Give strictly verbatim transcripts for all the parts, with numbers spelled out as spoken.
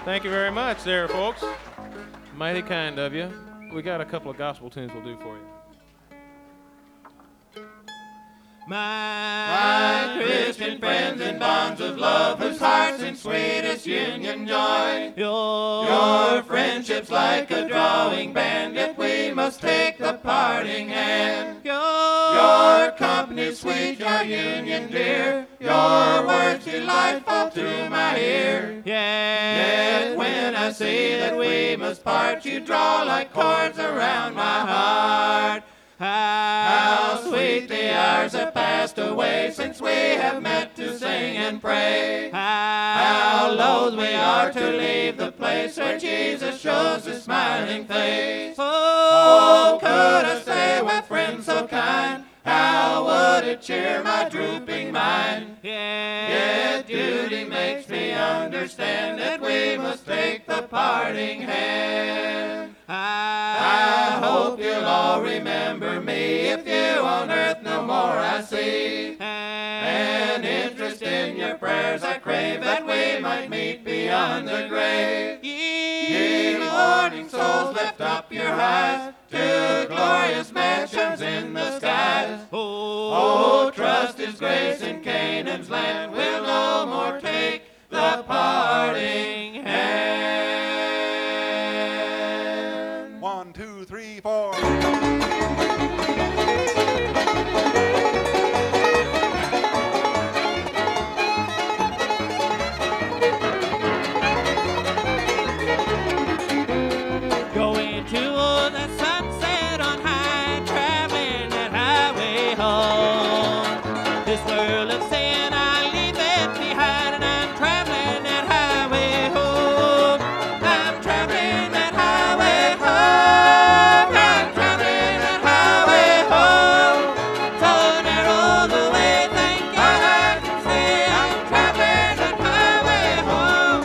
Thank you very much there, folks. Mighty kind of you. We got a couple of gospel tunes we'll do for you. My Christian friends in bonds of love, whose hearts in sweetest union joy. Your, your friendship's like a drawing band, yet we must take the parting hand. Your, your company sweet, your union dear, your words delightful to my ear. Yet when I see that we must part, you draw like cords around my heart. How sweet the hours have passed away since we have met to sing and pray. How loath we are to leave the place where Jesus shows his smiling face. Oh, could I stay with friends so kind? How would it cheer my drooping mind? Yet duty makes me understand that we must take the parting hand. I hope you'll all remember me if you on earth no more I see. And interest in your prayers I crave that we might meet beyond the grave. Ye morning souls, lift up your eyes to glorious mansions in the skies. Oh, trust his grace in Canaan's land, we'll no more take the parting hand. One, two, three, four. Going to the sunset on high, traveling that highway home. This world of sin, I leave it behind, and I'm traveling that highway home. I'm traveling that highway home. I'm traveling that highway home. So narrow the way, thank God I can say I'm traveling that highway home.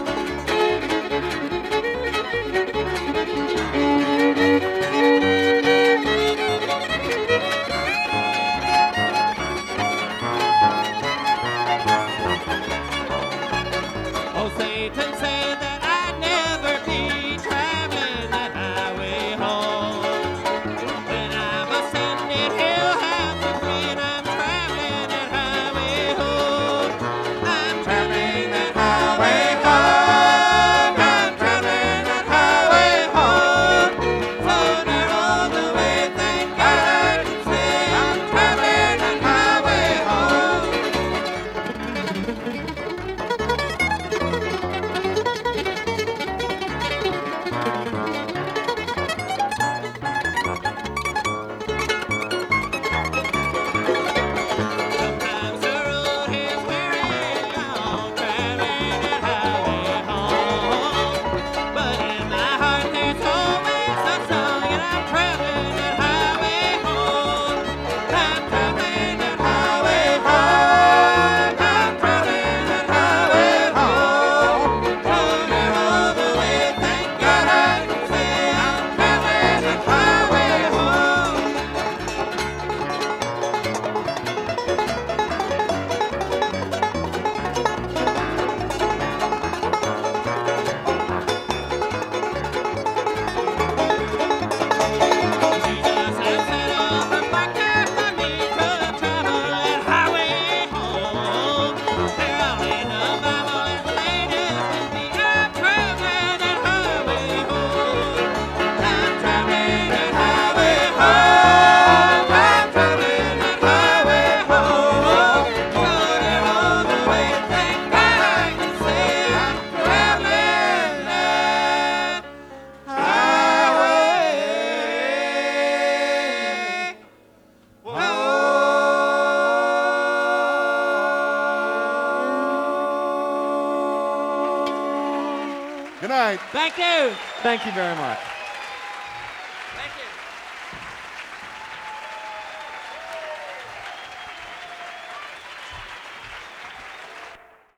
Oh, Satan said that I'd never be traveling that highway home. When I'm ascended, he'll have me free, and I'm traveling that highway home. I'm traveling that highway home. I'm traveling that highway home. So narrow the way, thank God I can say I'm traveling that highway home. Sometimes the road is weary long, traveling that highway home. But in my heart there's always a song, and I'm traveling that highway home. I'm traveling that highway home. I'm traveling that highway home. So narrow the way, thank God I can say I'm traveling that highway home. Jesus has set all the marker for me to travel that highway home. They're all in the Bible as plain as can be. I'm traveling that highway home. I'm traveling that highway home. I'm traveling that highway home. So narrow the way, thank God I can say I'm traveling that highway. Good night. Thank you. Thank you very much.